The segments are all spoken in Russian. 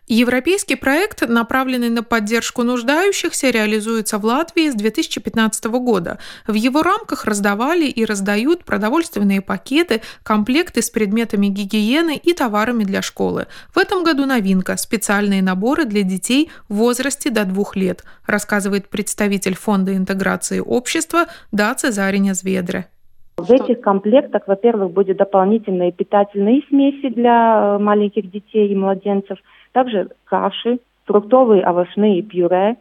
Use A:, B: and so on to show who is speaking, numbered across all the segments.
A: Европейский проект, направленный на поддержку нуждающихся, реализуется в Латвии с 2015 года. В его рамках раздавали и раздают продовольственные пакеты, комплекты с предметами гигиены и товарами для школы. В этом году новинка – специальные наборы для детей в возрасте до 2 лет, рассказывает представитель Фонда интеграции общества Даце Зariņa-Zviedre.
B: В этих комплектах, во-первых, будут дополнительные питательные смеси для маленьких детей и младенцев, также каши, фруктовые овощные пюре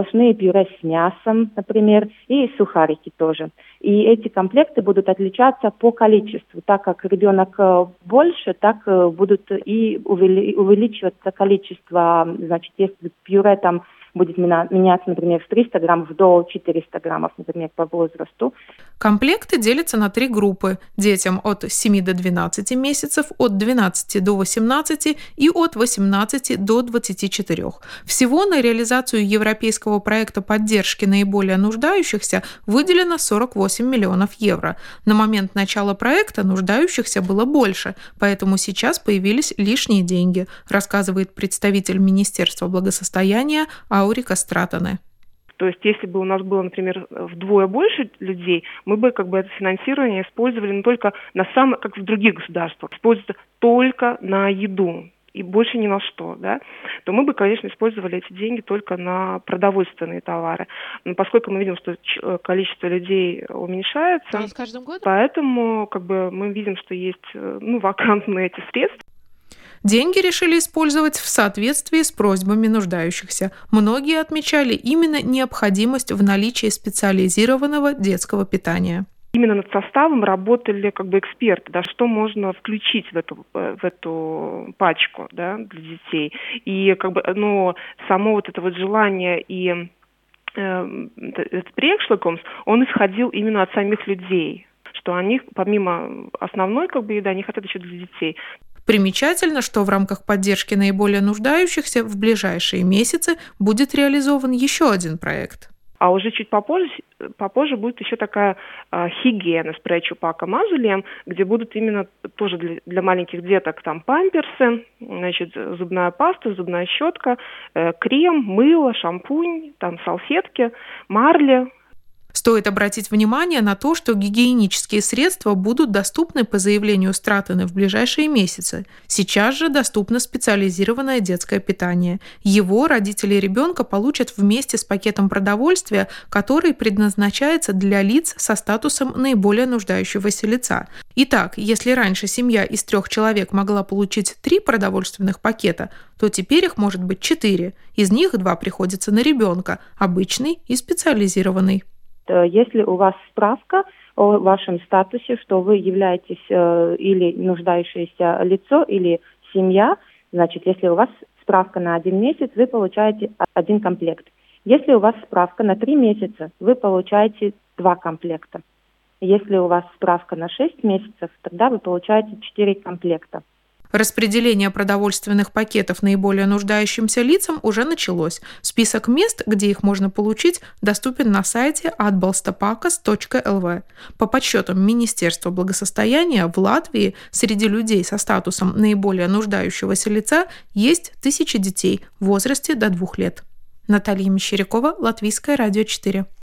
B: с мясом, например, и сухарики тоже. И эти комплекты будут отличаться по количеству. Так как ребенок больше, так будут и увеличиваться количество. Значит, если пюре там будет меняться, например, с 300 граммов до 400 граммов, например, по возрасту.
A: Комплекты делятся на 3 группы – детям от 7 до 12 месяцев, от 12 до 18 и от 18 до 24. Всего на реализацию европейского проекта поддержки наиболее нуждающихся выделено 48 миллионов евро. На момент начала проекта нуждающихся было больше, поэтому сейчас появились лишние деньги, рассказывает представитель Министерства благосостояния Аурика Стратане.
C: То есть, если бы у нас было, например, вдвое больше людей, мы бы это финансирование использовали не только как в других государствах, используется только на еду и больше ни на что, да, то мы бы, конечно, использовали эти деньги только на продовольственные товары. Но поскольку мы видим, что количество людей уменьшается,
A: с каждым годом?
C: Поэтому мы видим, что есть вакантные эти средства.
A: Деньги решили использовать в соответствии с просьбами нуждающихся. Многие отмечали именно необходимость в наличии специализированного детского питания.
C: Именно над составом работали эксперты, да, что можно включить в эту пачку, да, для детей. И само это желание и этот приекшликумс, он исходил именно от самих людей, что они помимо основной еды, они хотят еще для детей.
A: Примечательно, что в рамках поддержки наиболее нуждающихся в ближайшие месяцы будет реализован еще один проект.
C: А уже чуть попозже будет еще такая хигиена с пречупака мазулем, где будут именно тоже для маленьких деток там памперсы, значит, зубная паста, зубная щетка, крем, мыло, шампунь, там салфетки, марли.
A: Стоит обратить внимание на то, что гигиенические средства будут доступны по заявлению Стратаны в ближайшие месяцы. Сейчас же доступно специализированное детское питание. Его родители ребенка получат вместе с пакетом продовольствия, который предназначается для лиц со статусом наиболее нуждающегося лица. Итак, если раньше семья из 3 человек могла получить 3 продовольственных пакета, то теперь их может быть 4. Из них 2 приходятся на ребенка – обычный и специализированный.
B: Если у вас справка о вашем статусе, что вы являетесь или нуждающееся лицо, или семья, значит, если у вас справка на 1 месяц, вы получаете 1 комплект. Если у вас справка на 3 месяца, вы получаете 2 комплекта. Если у вас справка на 6 месяцев, тогда вы получаете 4 комплекта.
A: Распределение продовольственных пакетов наиболее нуждающимся лицам уже началось. Список мест, где их можно получить, доступен на сайте atbalstapakas.lv. По подсчетам Министерства благосостояния, в Латвии среди людей со статусом наиболее нуждающегося лица есть 1000 детей в возрасте до 2 лет. Наталья Мещерякова, Латвийское радио 4.